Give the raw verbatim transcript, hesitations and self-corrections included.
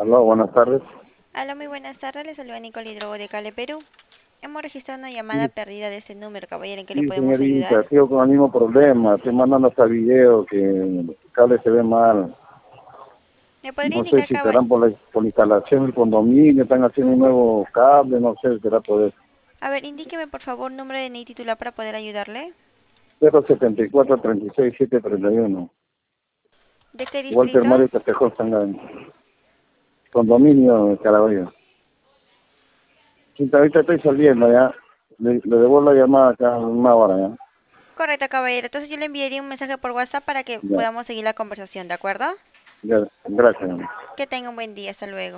Aló, buenas tardes. Hola, muy buenas tardes. Les saluda Nicole Hidrogo de Cale, Perú. Hemos registrado una llamada Sí, perdida de ese número, caballero, ¿en qué le sí, podemos señorita, ayudar? sigo con el mismo problema. Estoy mandando hasta video que el cable se ve mal. ¿Me podría No sé indicar, si caba- serán por la, por la instalación del condominio, están haciendo un nuevo cable, no sé, será por eso. A ver, indíqueme por favor número de N I titular para poder ayudarle. cero setenta y cuatro, treinta y seis, siete treinta y uno. ¿De qué Walter distrito? Mario Castejón Sangán. Condominio Caraballo. Sí, ahorita estoy saliendo ya. Le, le devuelvo la llamada acá en una hora ya. Correcto, caballero. Entonces yo le enviaría un mensaje por WhatsApp para que Ya, podamos seguir la conversación, ¿de acuerdo? ya, gracias. Que tenga un buen día. Hasta luego.